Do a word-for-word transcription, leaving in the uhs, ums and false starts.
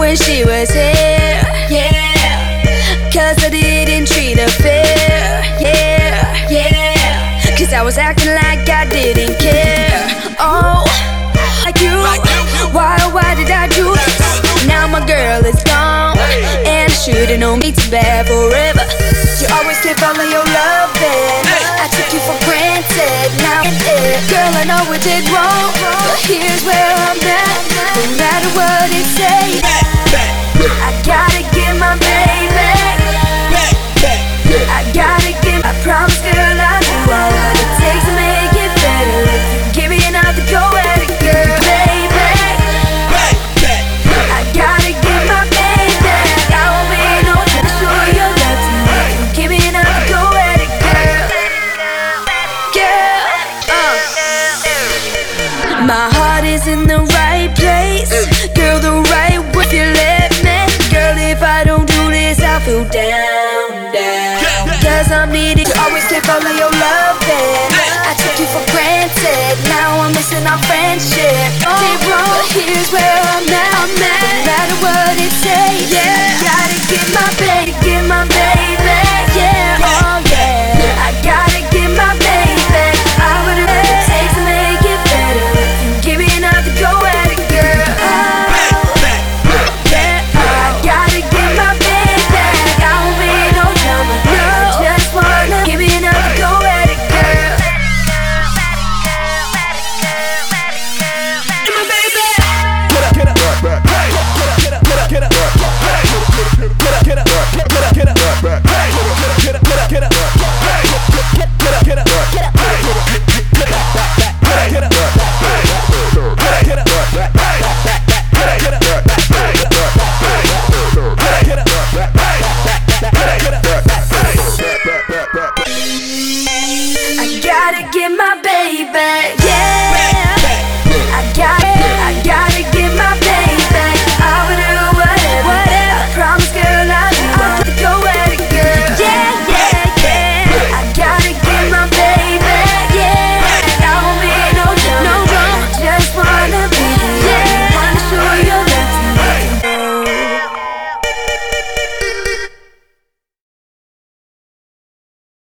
when she was here, yeah. Cause I didn't treat her fair, yeah, yeah. Cause I was acting like I didn't care. Oh, like you, why, why did I do this? Now my girl is gone, and I should've known me too bad forever. You always kept all of your loving, I took you for granted. Now and it, girl, I know we did wrong, but here's where I'm at. No matter what it takes, I gotta get my baby. I gotta get, I promise, girl, I do all what it takes to make it better. If you give me enough to go at it, girl, baby. I gotta get my baby. I won't be no time to show your love to me. If you give me enough to go at it, girl. Girl, uh. My heart is in the right place, girl, the right way. If you let me, girl, if I don't do this, I feel down, down. Cause I'm needed, you always kept all of your loving, I took you for granted, now I'm missing our friendship. Did wrong, but here's where I'm at, I'm at. No matter what it takes, yeah, I gotta get my